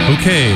Okay.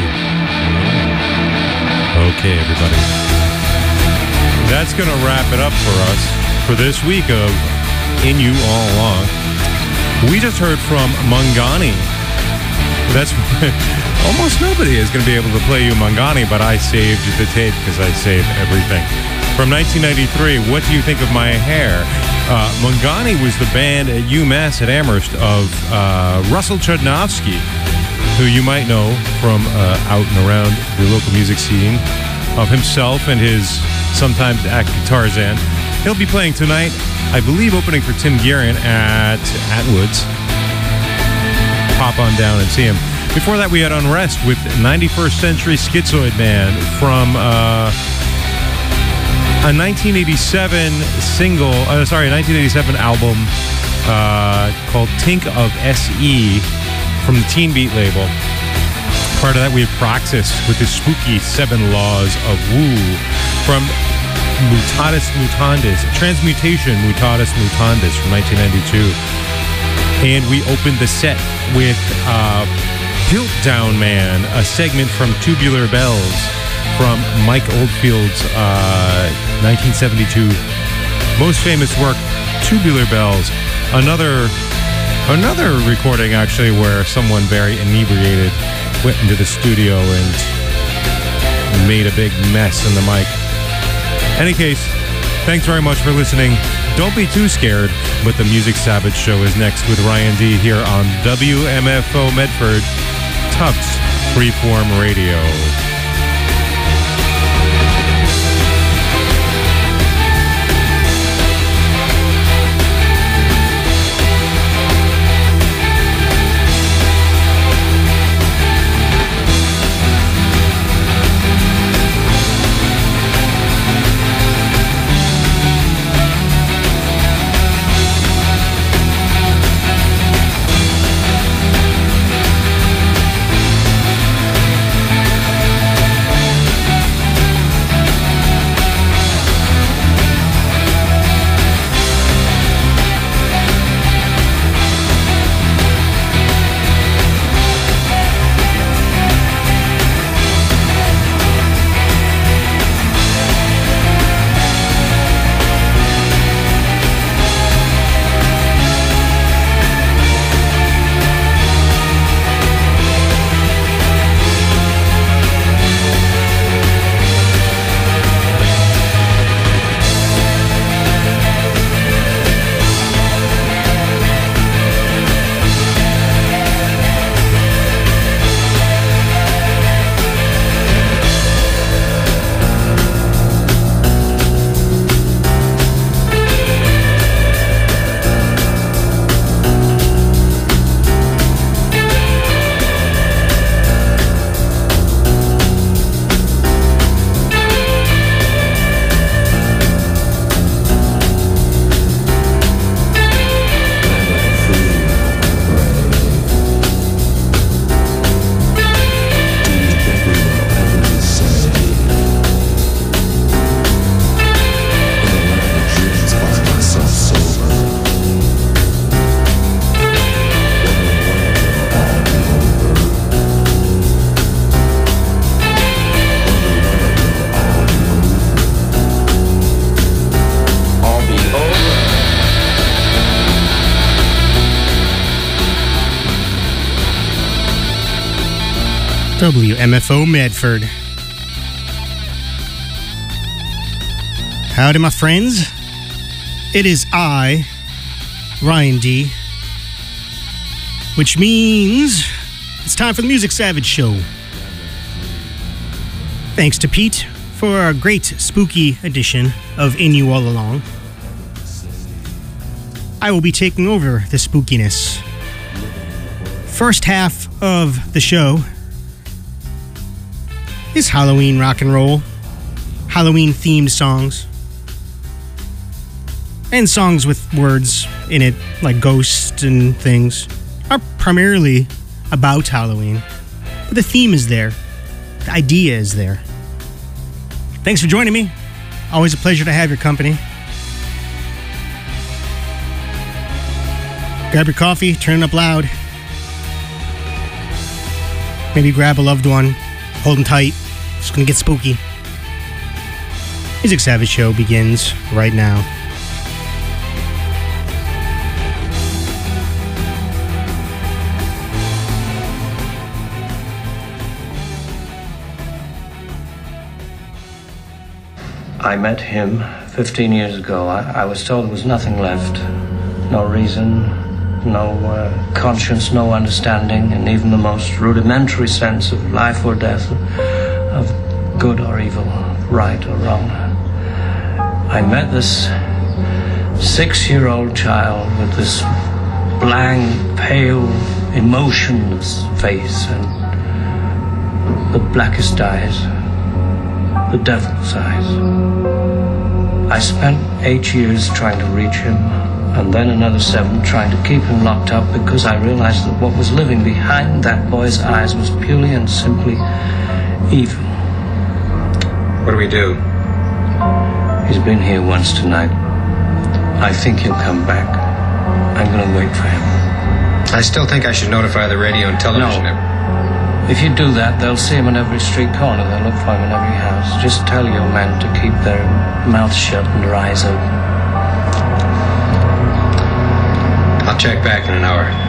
Okay, everybody. That's going to wrap it up for us for this week of In You All Along. We just heard from Mangani. That's almost nobody is going to be able to play you Mangani, but I saved the tape because I saved everything. From 1993, What Do You Think of My Hair? Mangani was the band at UMass at Amherst of Russell Chudnovsky, who you might know from out and around the local music scene, of himself and his sometimes act Tarzan. He'll be playing tonight, I believe, opening for Tim Guerin at Atwood's. Pop on down and see him. Before that, we had Unrest with 91st Century Schizoid Man from a 1987 1987 album called Tink of S.E. from the Teen Beat label. Part of that, we have Praxis with his spooky 7 Laws of Wu from Mutatis Mutandis, Transmutation Mutatis Mutandis from 1992. And we opened the set with Piltdown Man, a segment from Tubular Bells from Mike Oldfield's 1972 most famous work, Tubular Bells. Another recording, actually, where someone very inebriated went into the studio and made a big mess in the mic. Any case, thanks very much for listening. Don't be too scared, but the Music Savage Show is next with Ryan D here on WMFO Medford, Tufts Freeform Radio. WMFO Medford. Howdy, my friends. It is I, Ryan D, which means it's time for the Music Savage Show. Thanks to Pete for a great spooky edition of In You All Along. I will be taking over the spookiness. First half of the show is Halloween rock and roll, Halloween themed songs, and songs with words in it like ghosts and things are primarily about Halloween. But the theme is there, the idea is there. Thanks for joining me. Always a pleasure to have your company. Grab your coffee, turn it up loud. Maybe grab a loved one, hold them tight. It's gonna get spooky. Music Savage Show begins right now. I met him 15 years ago. I was told there was nothing left. No reason, no conscience, no understanding, and even the most rudimentary sense of life or death, of good or evil, right or wrong. I met this 6-year-old child with this blank, pale, emotionless face and the blackest eyes. The devil's eyes. I spent 8 years trying to reach him, and then another 7 trying to keep him locked up because I realized that what was living behind that boy's eyes was purely and simply evil. What do we do? He's been here once tonight. I think he'll come back. I'm gonna wait for him. I still think I should notify the radio and television. No. If you do that, they'll see him in every street corner. They'll look for him in every house. Just tell your men to keep their mouths shut and their eyes open. I'll check back in an hour.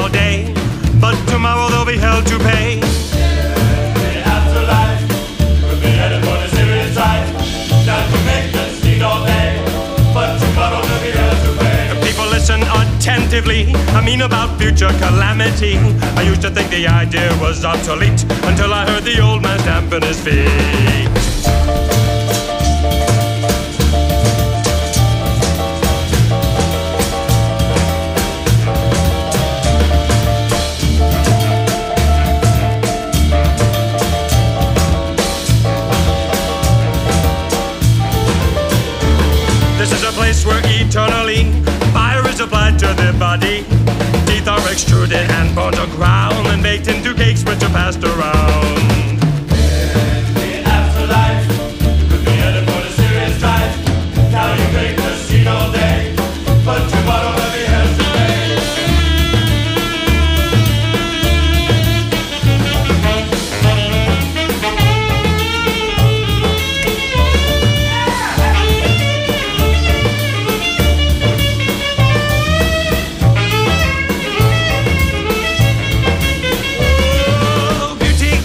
all day, but tomorrow they'll be held to pay. The afterlife could be headed for the serious side. Now to make them speak all day, but tomorrow they'll be held to pay. The people listen attentively, I mean about future calamity. I used to think the idea was obsolete until I heard the old man stamping his feet. This is a place where eternally fire is applied to the body. Teeth are extruded and bones are ground and baked into cakes which are passed around. The afterlife could be headed for the serious life. Now you make the scene all day, but tomorrow they'll be held to pay. Oh, beauty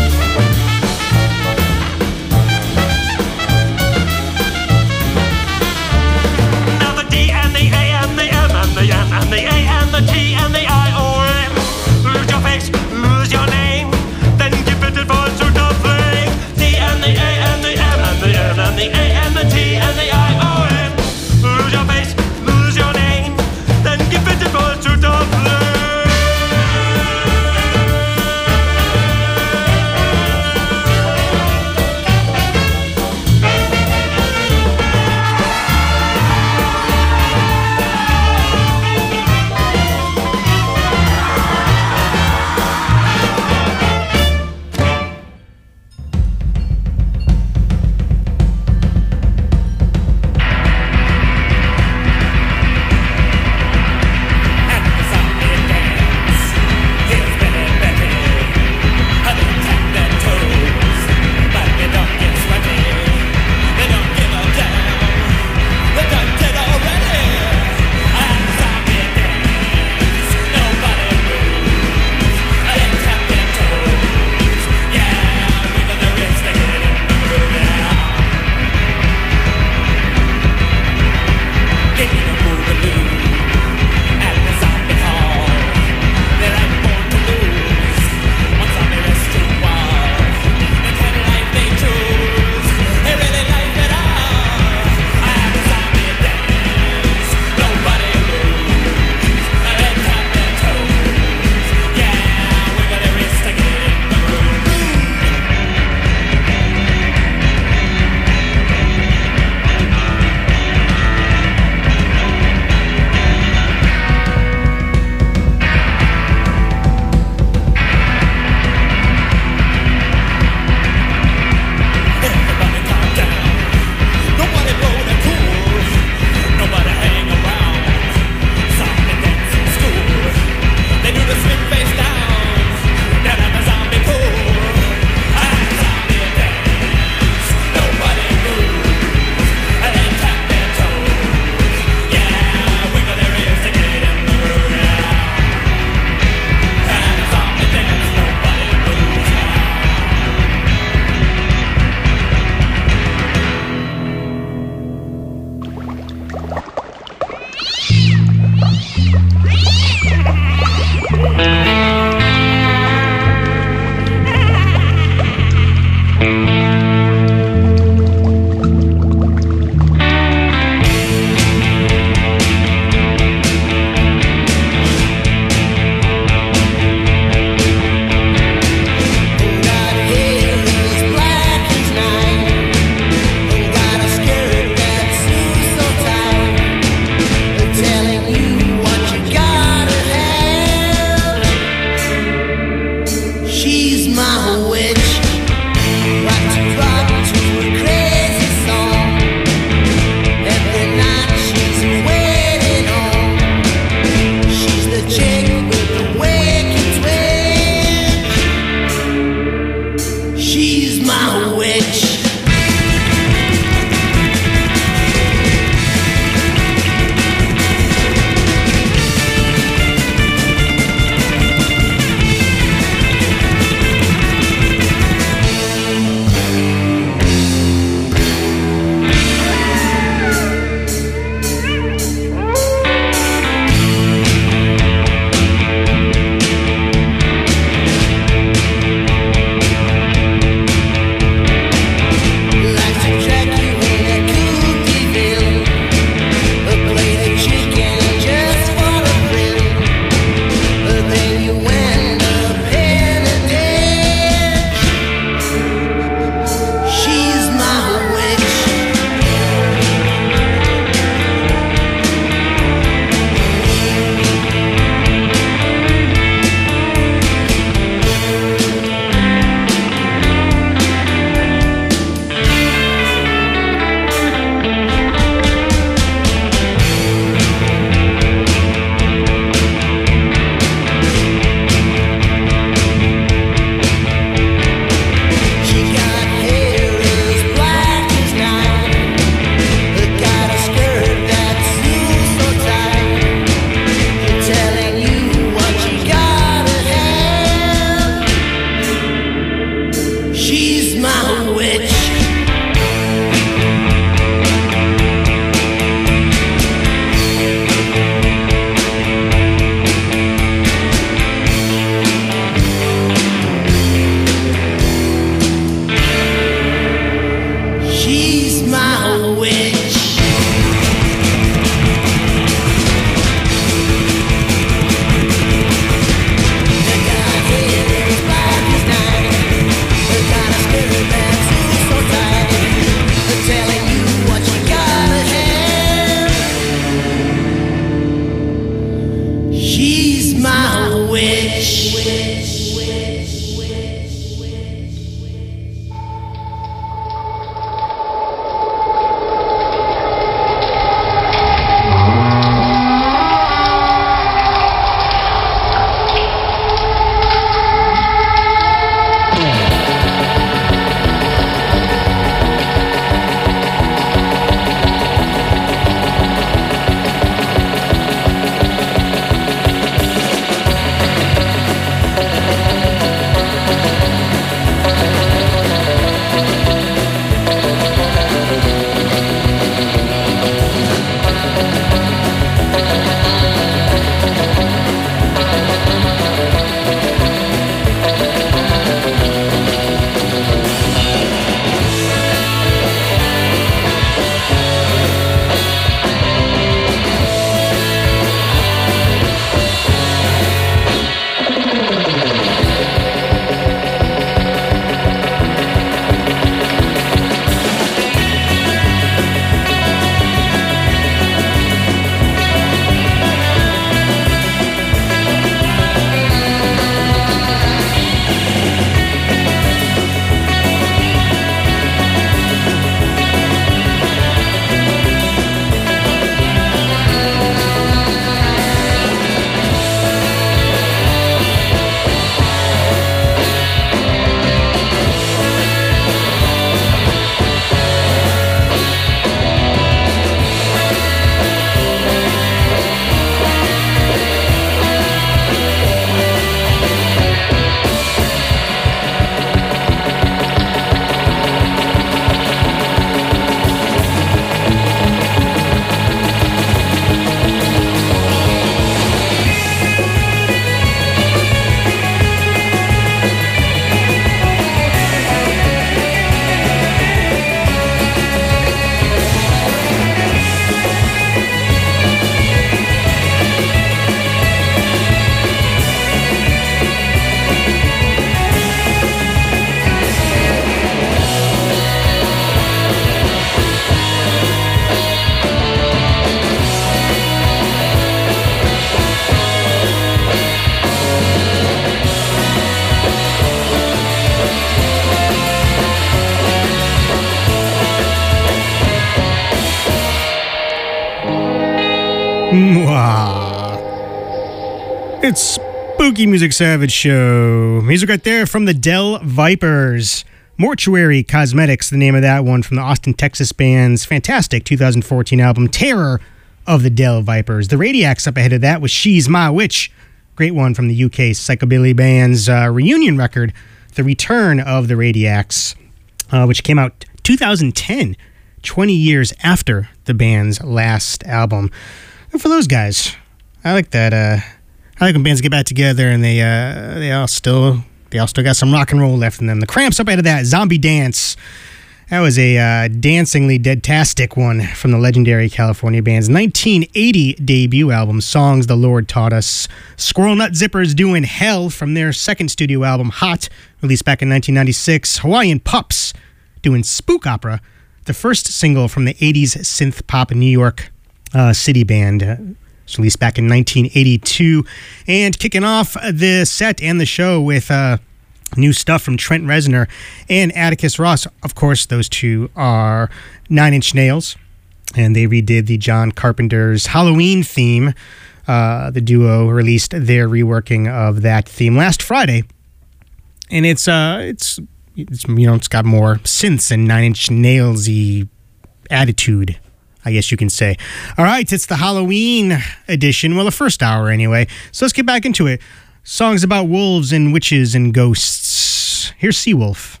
It's Spooky Music Savage Show. Music right there from the Del Vipers. Mortuary Cosmetics, the name of that one, from the Austin, Texas band's fantastic 2014 album, Terror of the Del Vipers. The Radiacs up ahead of that was She's My Witch. Great one from the UK psychobilly band's reunion record, The Return of the Radiacs, which came out 2010, 20 years after the band's last album. Good for those guys. I like that. I like when bands get back together and they all still got some rock and roll left in them. The Cramps up out of that, Zombie Dance. That was a dancingly dead-tastic one from the legendary California band's 1980 debut album, Songs the Lord Taught Us. Squirrel Nut Zippers doing Hell from their second studio album, Hot, released back in 1996. Hawaiian Pups doing Spook Opera, the first single from the 80s synth pop New York City band. It was released back in 1982. And kicking off the set and the show with new stuff from Trent Reznor and Atticus Ross. Of course, those two are Nine Inch Nails, and they redid the John Carpenter's Halloween theme. The duo released their reworking of that theme last Friday, and it's it's got more synths and Nine Inch Nails-y attitude, I guess you can say. All right, it's the Halloween edition. Well, the first hour anyway. So let's get back into it. Songs about wolves and witches and ghosts. Here's Seawolf.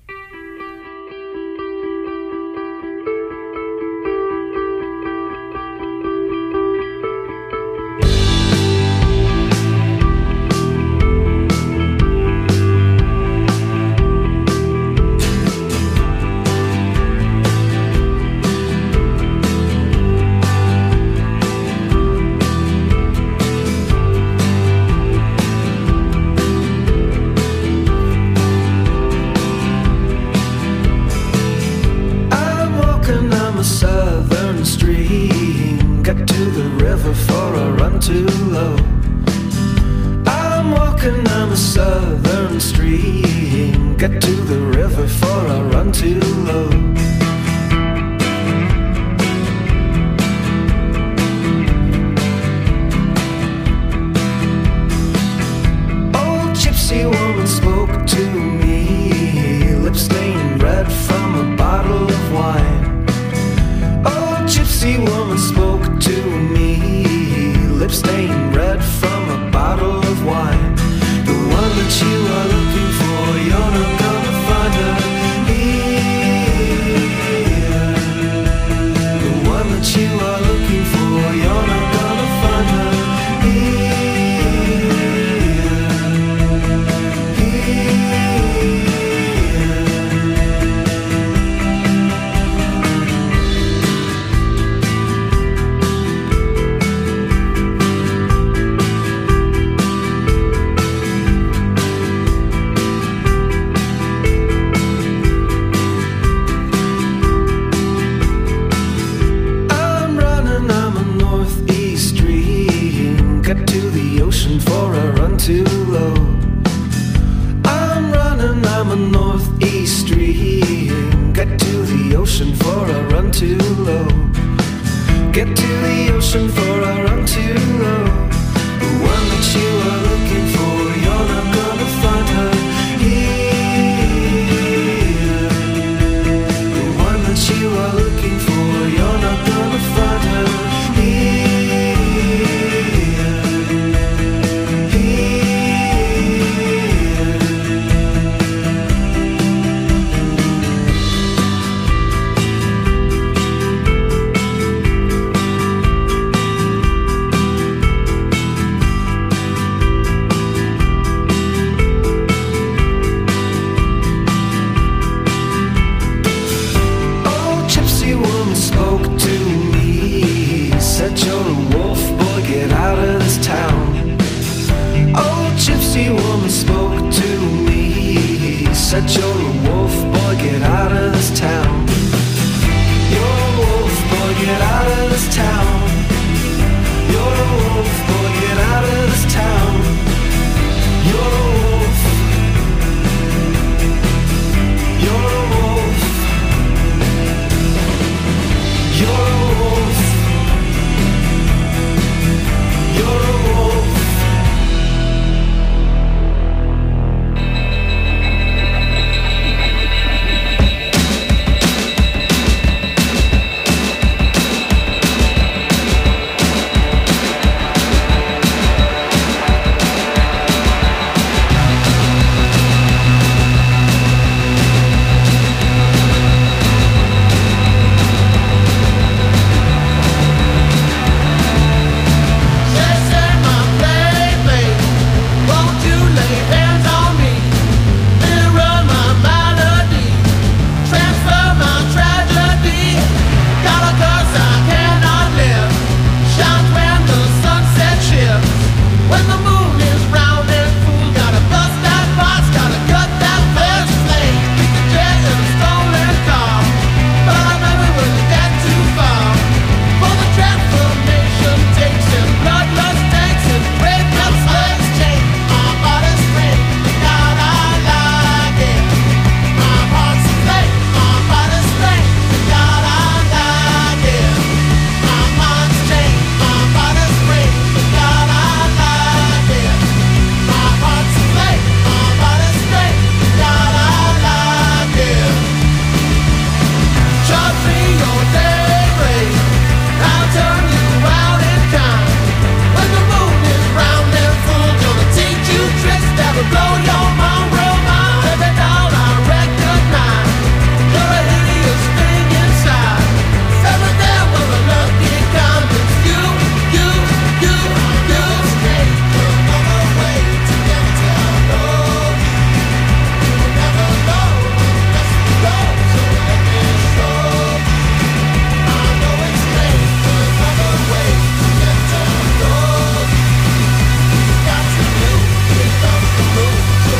Got to do, it comes to move.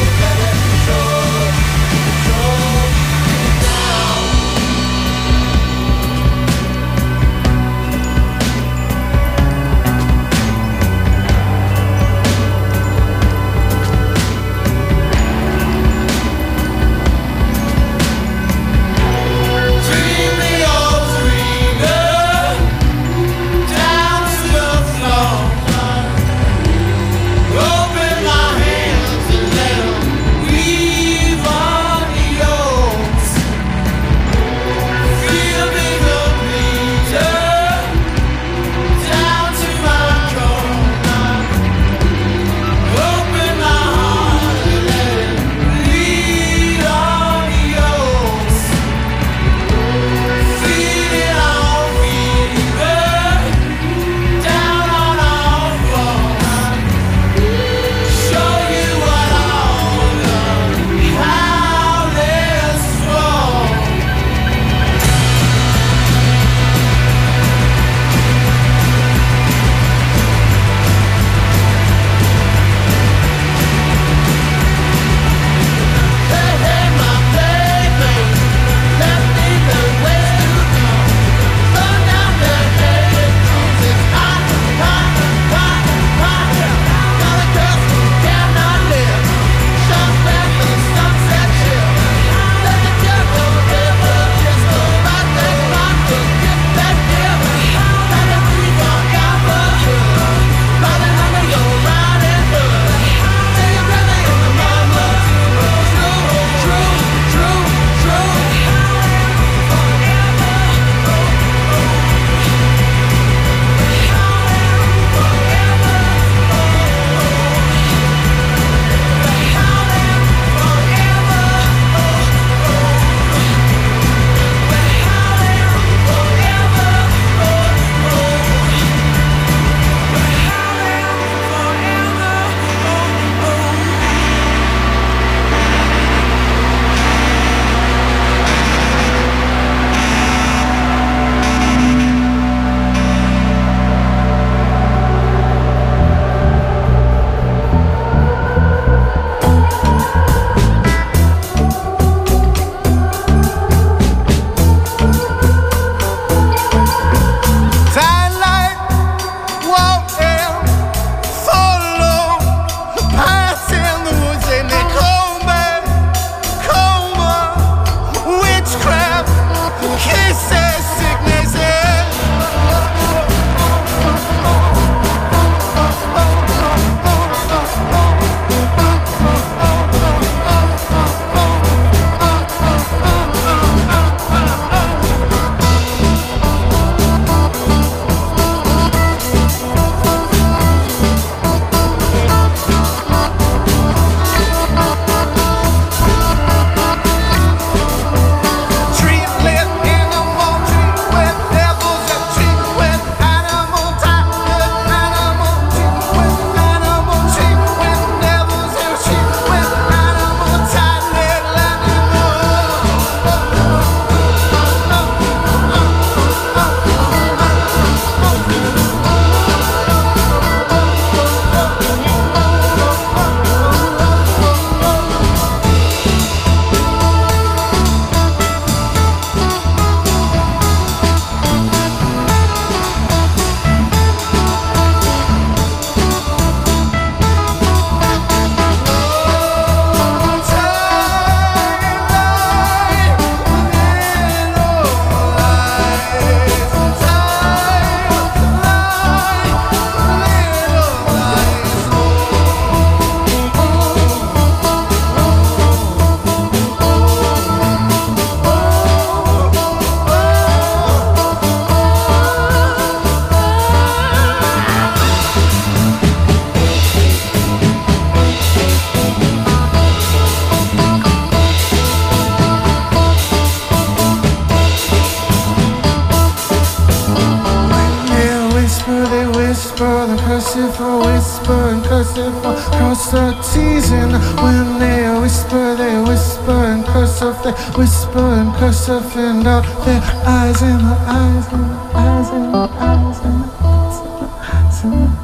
reason. When they whisper and curse off, they whisper and curse off, and all their eyes in the eyes in the eyes in the eyes in the eyes in the eyes in the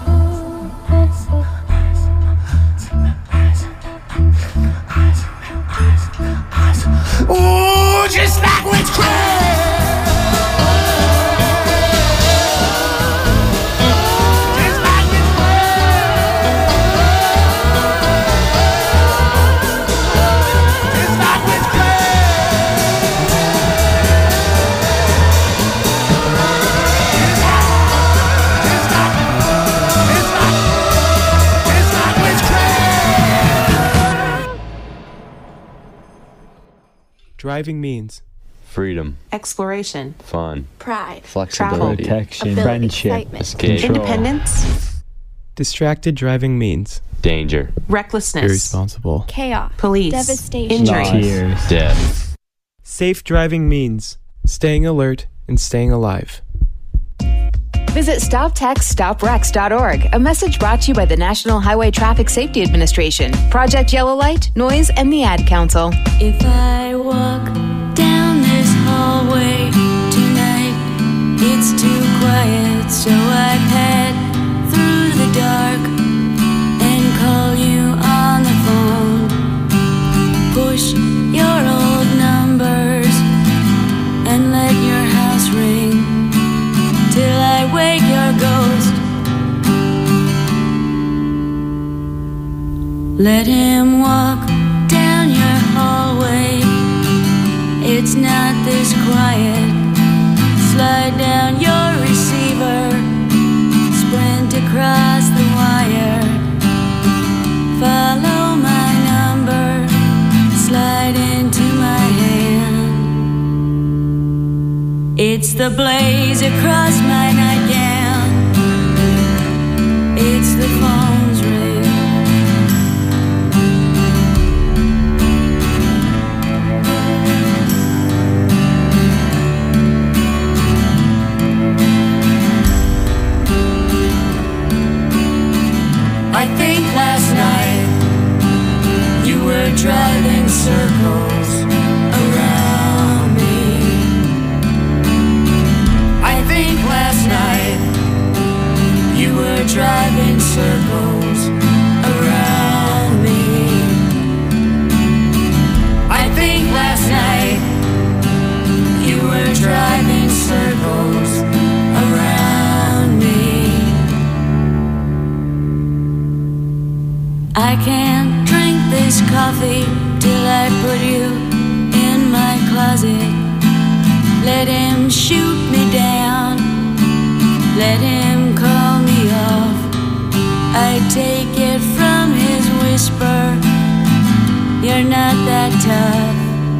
ooh, just like witchcraft. Just like witchcraft. Just like Driving means freedom, exploration, fun, pride, flexibility, protection, friendship, escape, independence. Distracted driving means danger, recklessness, irresponsible, chaos, police, devastation, injury, death. Safe driving means staying alert and staying alive. Visit StopTextStopWrecks.org, a message brought to you by the National Highway Traffic Safety Administration, Project Yellow Light, Noise, and the Ad Council. If I walk down this hallway tonight, it's too quiet, so I pad through the dark and call you on the phone. Push your old numbers and let your house ring till I wake your ghost. Let him walk down your hallway. It's not this quiet. Slide down your receiver, sprint across the wire. Follow my number, slide into my hand. It's the blaze across my nightgown. It's the phone's ring. I think last night you were driving circles around me. I think last night you were driving circles around me. I think last night you were driving circles around me. I can't drink this coffee till I put you in my closet. Let him shoot me down, let him call me off. I take it from his whisper, you're not that tough.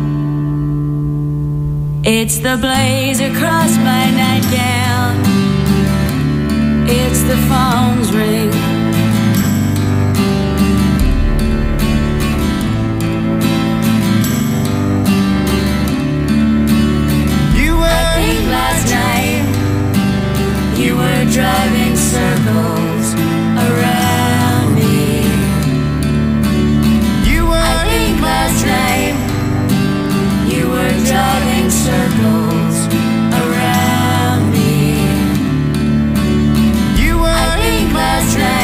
It's the blaze across my nightgown. It's the phone's ring. Last night you were driving circles around me. I think last night you were driving circles around me. I think last night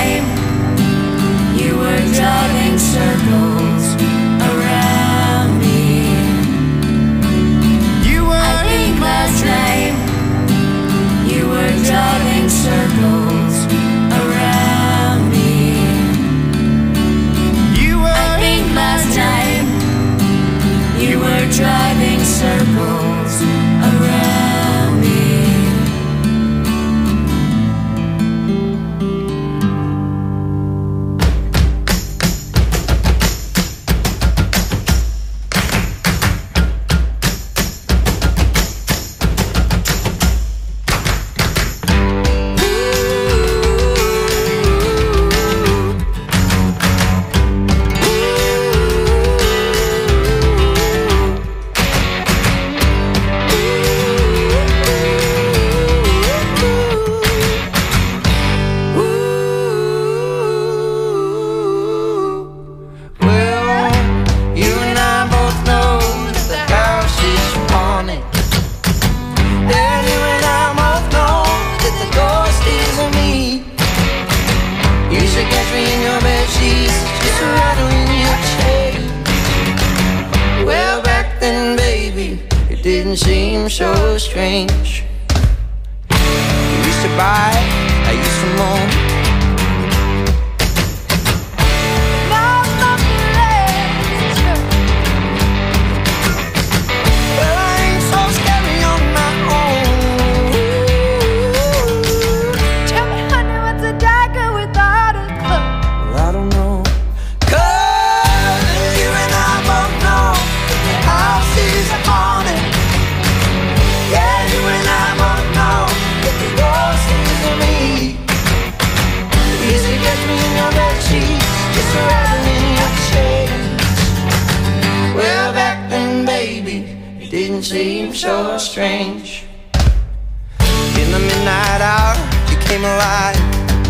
it didn't seem so strange. You used to buy, I used to moan. Now nothing left. Well, I ain't so scary on my own. Tell me, honey, what's a dagger without a club? Well, I don't know. 'Cause you and I both know the house is haunted. Yeah, you and I both know that the ghost is me. Easy gets me in your bed sheets, just rattling your chains. Well, back then, baby, it didn't seem so strange. In the midnight hour, you came alive.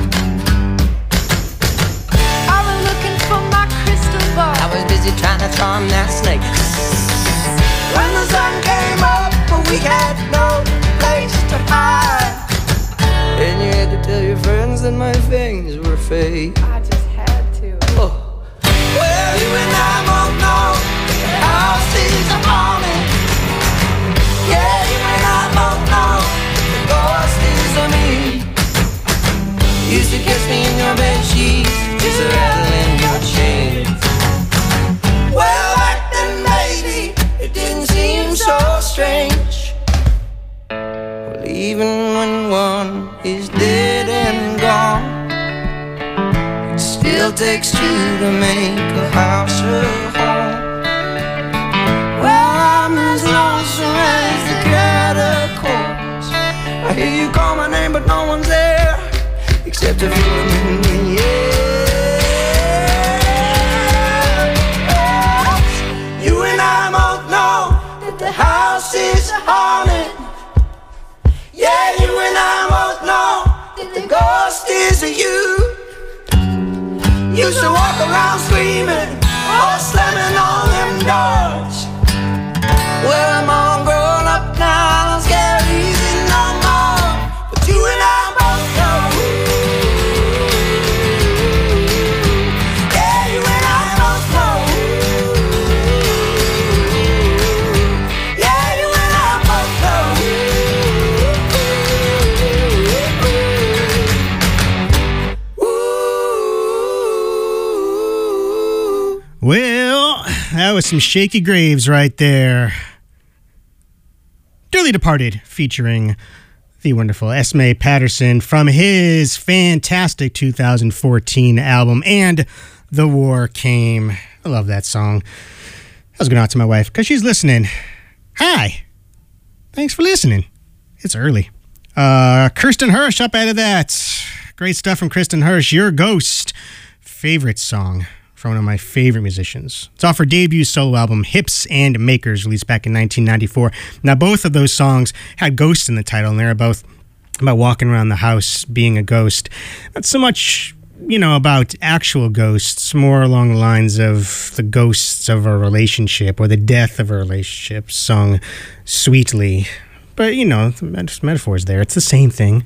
I was looking for my crystal ball. I was busy trying to charm that snake. When the sun came up, but we had no place to hide. And you had to tell your friends that my things were fake. I just had to. Oh. Well, you and I both know the house is haunted. Yeah, you and I both know the ghost is of me. Used to kiss me in your bed sheets, just rattling your chains. Well, back then, baby, it didn't seem so strange. Well, even when one is dead and gone, it still takes two to make a house a home. Well, I'm as lonesome as the catacombs. I hear you call my name, but no one's there except a feeling in the air. You and I both know that the house is haunted. Yeah, you and I both know that the ghost is you. Used to walk around screaming, or slamming on them doors. Well, I'm all grown up now, I don't scare easy no more. But you and I both know. Yeah, you and I both know. Yeah, you and I both know. Well, that was some Shaky Graves right there. Dearly Departed, featuring the wonderful Esme Patterson from his fantastic 2014 album, And the War Came. I love that song. I was going out to my wife because she's listening. Hi. Thanks for listening. It's early. Kirsten Hirsch up out of that. Great stuff from Kirsten Hirsch. Your Ghost. Favorite song from one of my favorite musicians. It's off her debut solo album, Hips and Makers, released back in 1994. Now, both of those songs had ghosts in the title, and they're both about walking around the house being a ghost. Not so much, about actual ghosts, more along the lines of the ghosts of a relationship or the death of a relationship, sung sweetly. But, the metaphor's there. It's the same thing.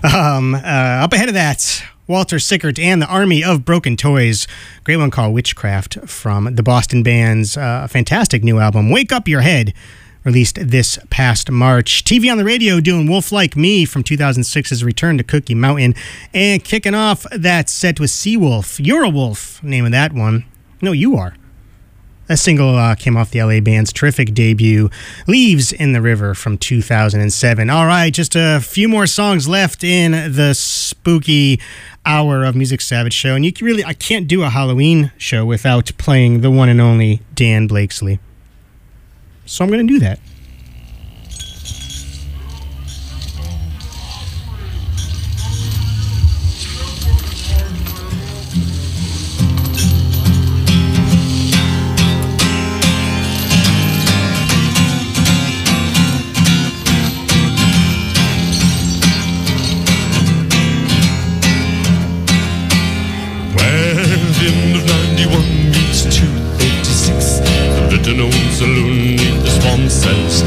Up ahead of that, Walter Sickert and the Army of Broken Toys. Great one called Witchcraft from the Boston Band's fantastic new album, Wake Up Your Head, released this past March. TV on the Radio doing Wolf Like Me from 2006's Return to Cookie Mountain. And kicking off that set with Seawolf. You're a Wolf, name of that one. No, you are. That single came off the LA band's terrific debut, Leaves in the River from 2007. All right, just a few more songs left in the spooky hour of Music Savage Show. And I can't do a Halloween show without playing the one and only Dan Blakesley. So I'm going to do that. Saloon neath the swamp says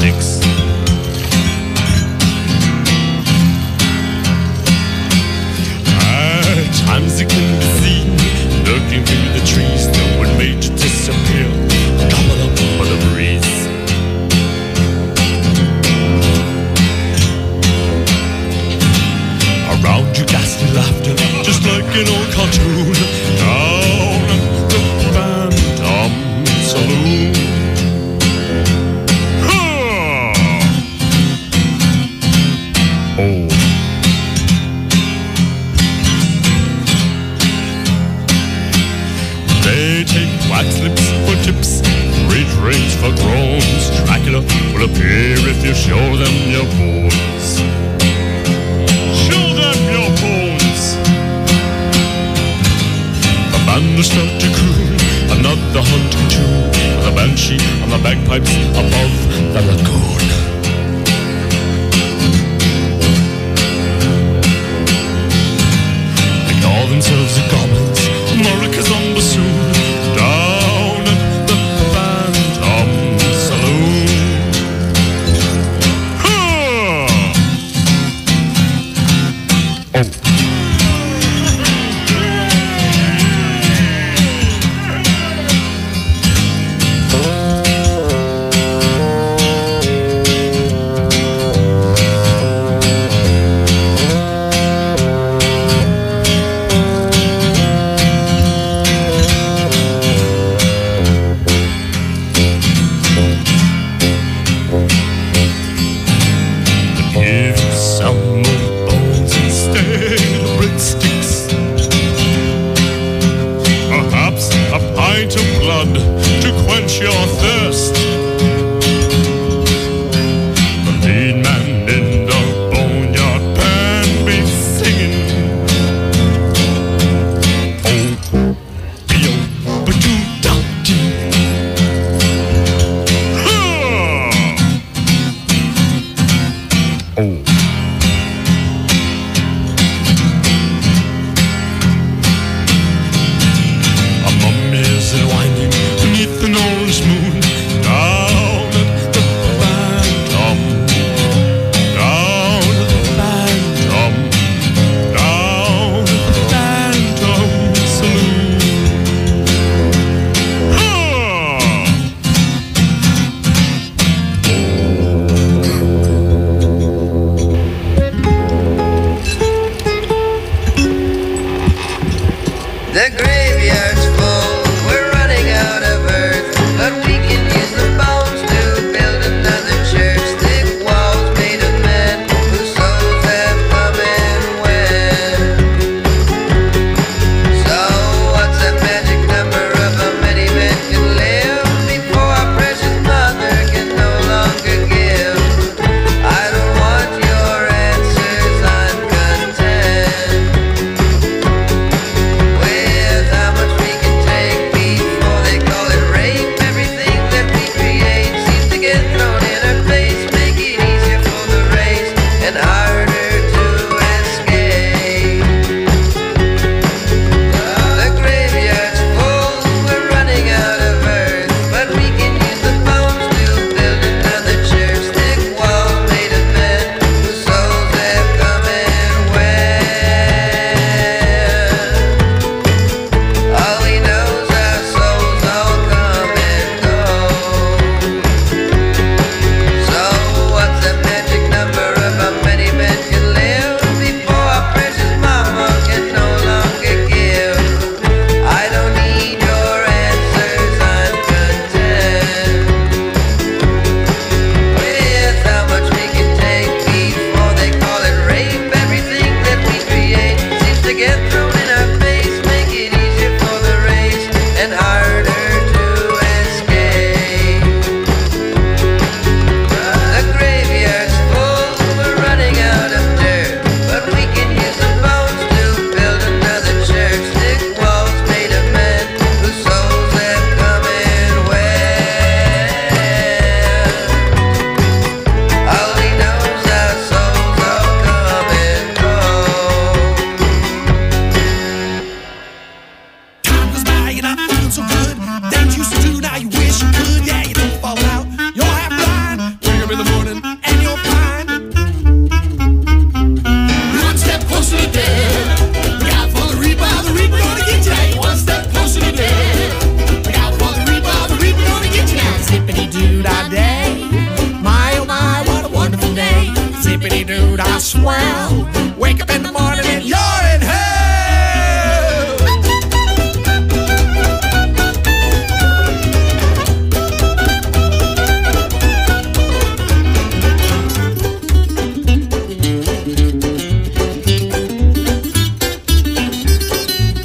for groans. Dracula will appear if you show them your bones. Show them your bones. The band will start to croon another hunting tune. The banshee on the bagpipes above the lagoon. They call themselves the goblins, Morica's on bassoon, down at the Phantom Saloon. Ha! Oh.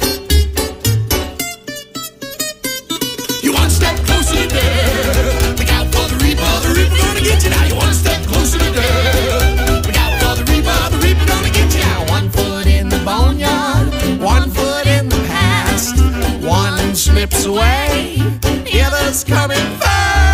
You one step closer to death. get you now. You're one step closer to death. Look out for the Reaper gonna get you now. 1 foot in the boneyard, 1 foot in the past. One slips away, the other's coming fast.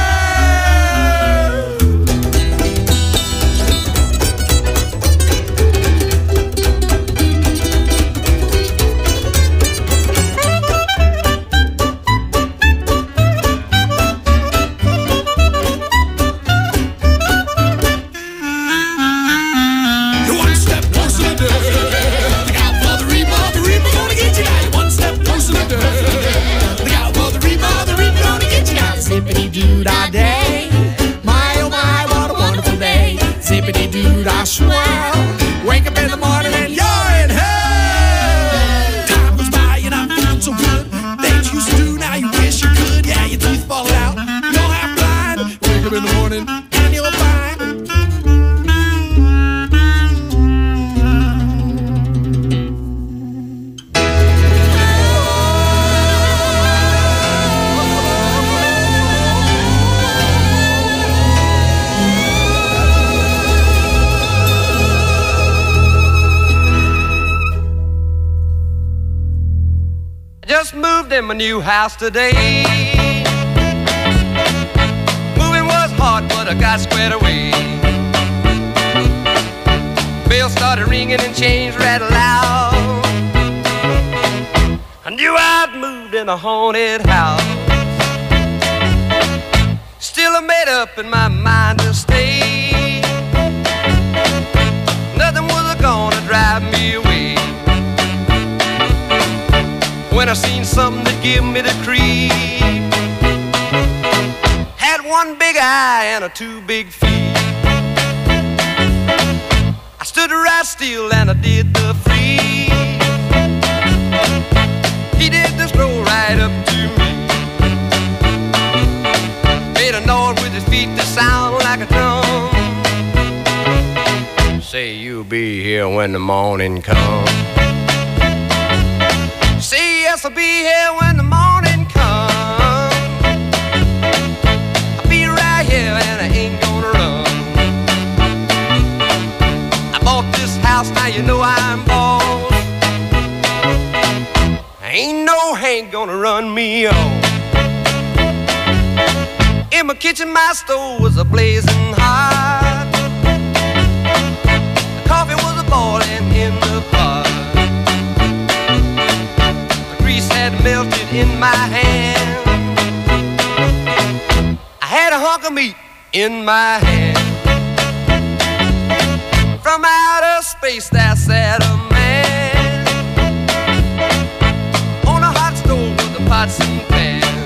Zippity-doo-dah-day, my oh my, what a wonderful day. Zippity-doo-dah swell, wake up in the morning and you're in hell. Time goes by and I'm feeling so good. Things you used to do, now you wish you could. Yeah, your teeth fall out, you're half blind. Wake up in the morning and you're fine. Just moved in my new house today. Moving was hard, but I got squared away. Bells started ringing and chains rattled loud. I knew I'd moved in a haunted house. Still I made up in my mind to stay. Nothing was gonna drive me away. When I seen something that give me the creep. Had one big eye and a 2 big feet. I stood right still and I did the free. He did the stroll right up to me. Made a noise with his feet that sound like a drum. Say you'll be here when the morning comes. Say yes, I'll be here when the morning comes. I'll be right here and I ain't gonna run. I bought this house, now you know I'm boss. Ain't no Hank gonna run me off. In my kitchen, my stove was a blazing hot. The coffee was a boiling in the pot. Had melted in my hand. I had a hunk of meat in my hand. From outer space there sat a man on a hot stove with the pots and pans.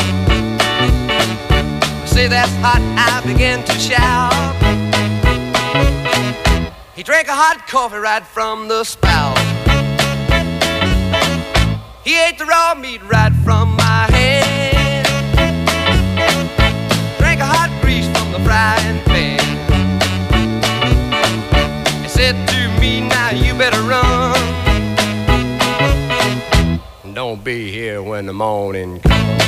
I say that's hot, I began to shout. He drank a hot coffee right from the spout. He ate the raw meat right from my hand. Drank a hot grease from the frying pan. He said to me, now you better run. Don't be here when the morning comes.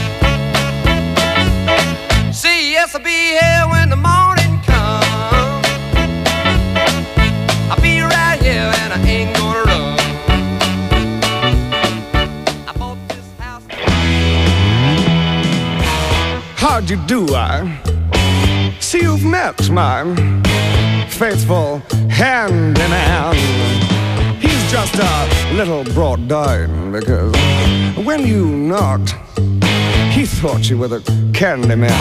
See, yes, I'll be here when the morning comes. I'll be right here and I ain't gonna run. How'd you do? I see you've met my faithful handyman. He's just a little brought down because when you knocked, he thought you were the candy man.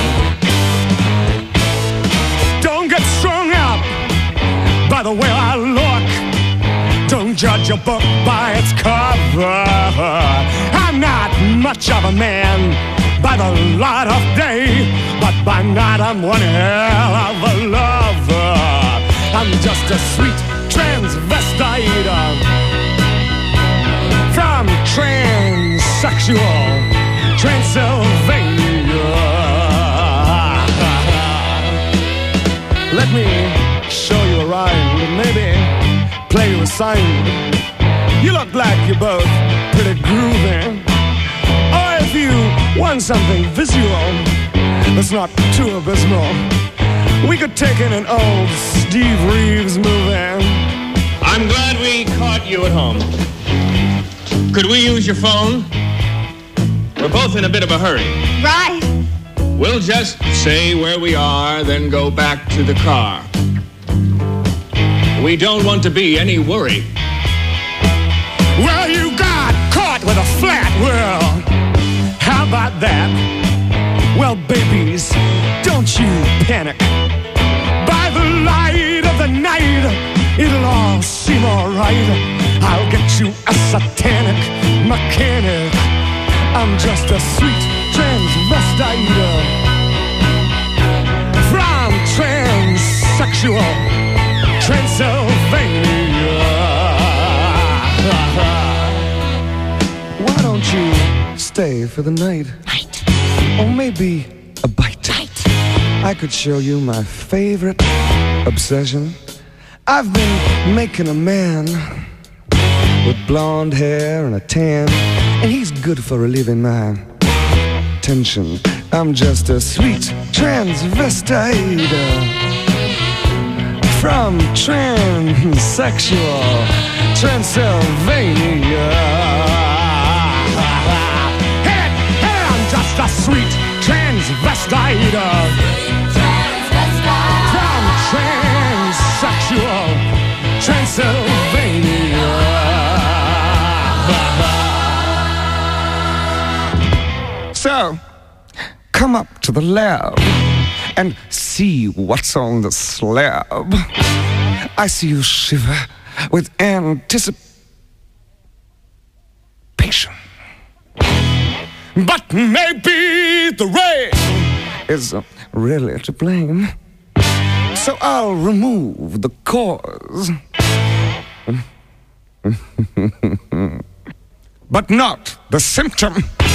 Don't get strung up by the way I look. Don't judge a book by its cover. I'm not much of a man by the light of day, but by night I'm one hell of a lover. I'm just a sweet transvestite from transsexual Transylvania. Let me show you a rhyme and maybe play you a sign. You look like you're both pretty groovy. If you want something visual that's not too abysmal, We could take in an old Steve Reeves movie. I'm glad we caught you at home. Could we use your phone? We're both in a bit of a hurry. Right. We'll just say where we are, then go back to the car. We don't want to be any worry. Well, you got caught with a flat world. How about that? Well, babies, don't you panic. By the light of the night, it'll all seem alright. I'll get you a satanic mechanic. I'm just a sweet transvestite from transsexual Transylvania. Why don't you stay for the night? Or maybe a bite. I could show you my favorite obsession. I've been making a man with blonde hair and a tan, and he's good for relieving my tension. I'm just a sweet transvestite from transsexual Transylvania. Hey, I'm just a sweet transvestite from transsexual Transylvania. So, come up to the lab and see what's on the slab. I see you shiver with anticipation. But maybe the rain is really to blame. So I'll remove the cause. But not the symptom.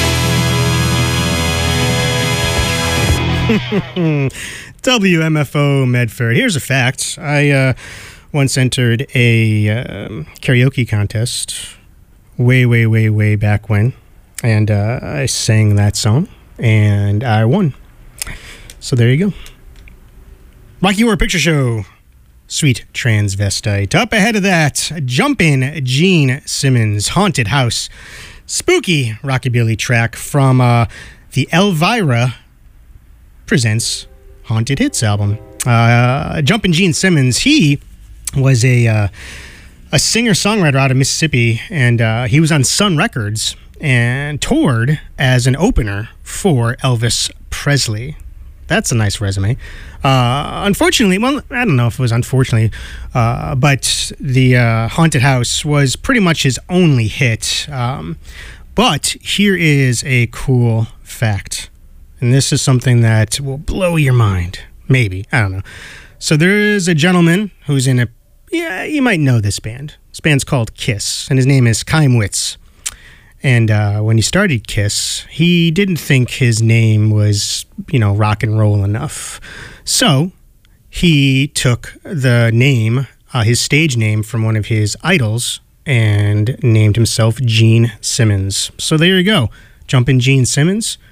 WMFO Medford. Here's a fact. I once entered a karaoke contest way back when. And I sang that song, and I won. So there you go. Rocky Horror Picture Show. Sweet Transvestite. Up ahead of that, Jumpin' Gene Simmons, Haunted House. Spooky rockabilly track from the Elvira Presents Haunted Hits album. Jumpin' Gene Simmons, he was a singer-songwriter out of Mississippi, and he was on Sun Records and toured as an opener for Elvis Presley. That's a nice resume. Unfortunately, well, I don't know if it was unfortunately, but the Haunted House was pretty much his only hit. But here is a cool fact. And this is something that will blow your mind. Maybe. I don't know. So there is a gentleman who's in you might know this band. This band's called Kiss, and his name is Keimwitz. And when he started Kiss, he didn't think his name was, rock and roll enough. So he took the name, his stage name from one of his idols, and named himself Gene Simmons. So there you go. Jumpin' Gene Simmons.